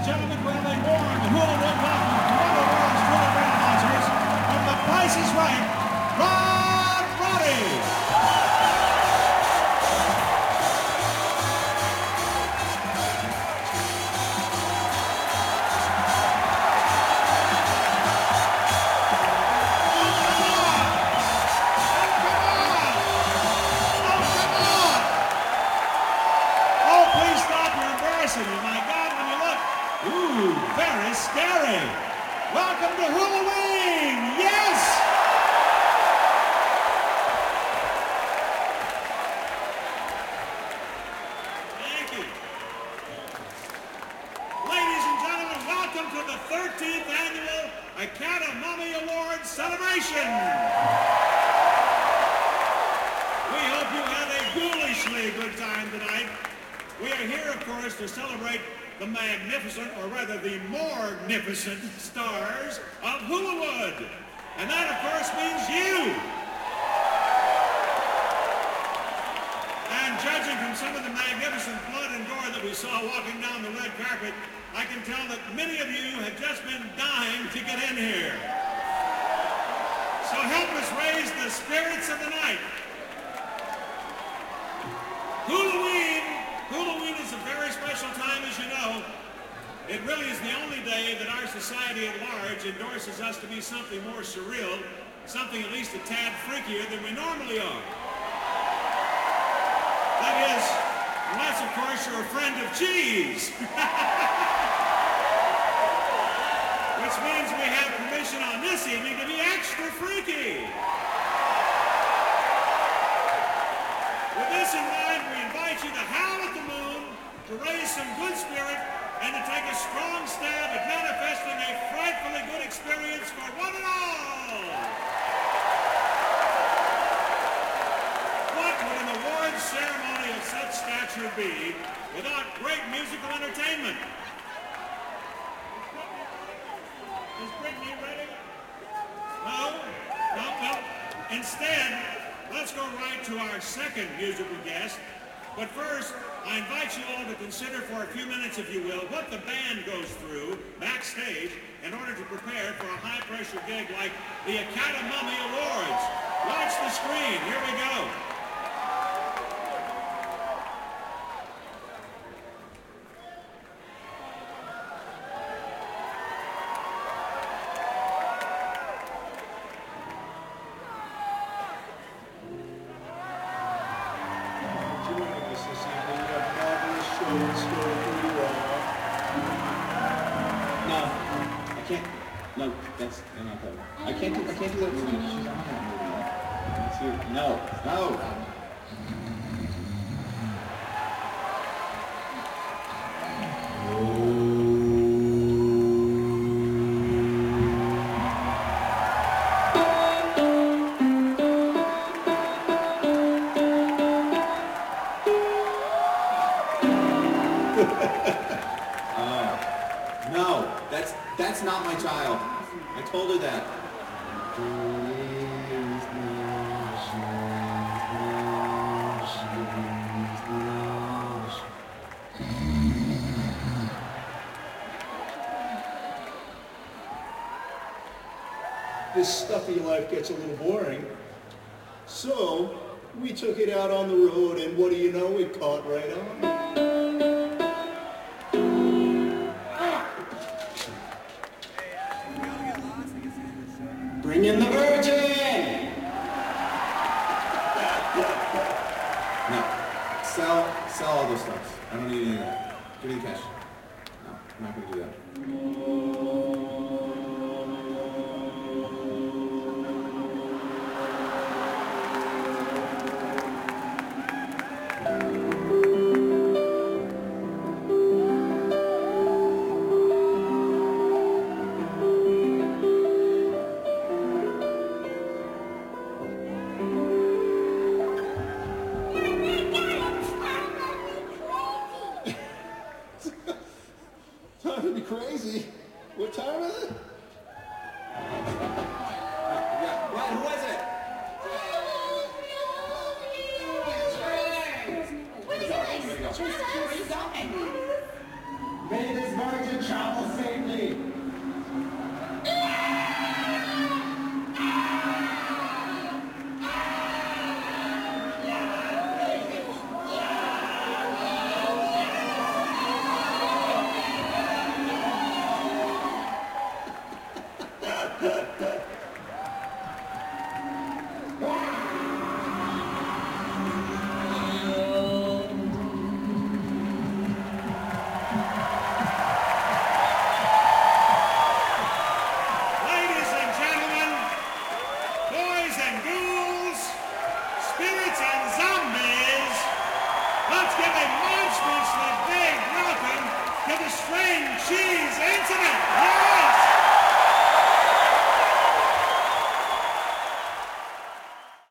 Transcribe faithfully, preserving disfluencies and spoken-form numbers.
gentlemen, will they warn who will welcome one of the world's favorite announcers from The Price is Right, Rod Roddy. My God, when you look, ooh, very scary. Welcome to Halloween, yes! Thank you. Ladies and gentlemen, welcome to the thirteenth Annual Academy Awards celebration. We hope you had a ghoulishly good time tonight. We are here, of course, to celebrate the magnificent, or rather the more-gnificent stars of Hulawood. And that, of course, means you. And judging from some of the magnificent blood and gore that we saw walking down the red carpet, I can tell that many of you have just been dying to get in here. So help us raise the spirits of the night. Halloween Halloween is a very special time, as you know. It really is the only day that our society at large endorses us to be something more surreal, something at least a tad freakier than we normally are. That is, unless, of course, you're a friend of cheese. Which means we have permission on this evening to be extra freaky. With this in mind, we invite you to howl at the moon, to raise some good spirit, and to take a strong stab at manifesting a frightfully good experience for one and all. What would an awards ceremony of such stature be without great musical entertainment? Is Brittany ready? No? No, no. Instead, let's go right to our second musical guest. But first, I invite you all to consider for a few minutes, if you will, what the band goes through backstage in order to prepare for a high-pressure gig like the Academy Awards. Watch the screen. Here we go. No, that's not that one. I can't do I can't do that movie. She's on that movie. Let's hear it. No, no. uh, no, that's that's not my child. I told her that. This stuffy life gets a little boring. So, we took it out on the road, and what do you know? It caught right on. Bring in the Virgin! No. Sell, sell all those stuff. I don't need any of that. Give me the cash. No, I'm not going to do that. Crazy. What time is it? Yeah. What? Who is it? Where are you going? Where are you going? Where are you going? May this virgin travel safely. Ladies and gentlemen, boys and ghouls, spirits and zombies, let's give a monstrously big welcome to the String Cheese Incident! Yeah!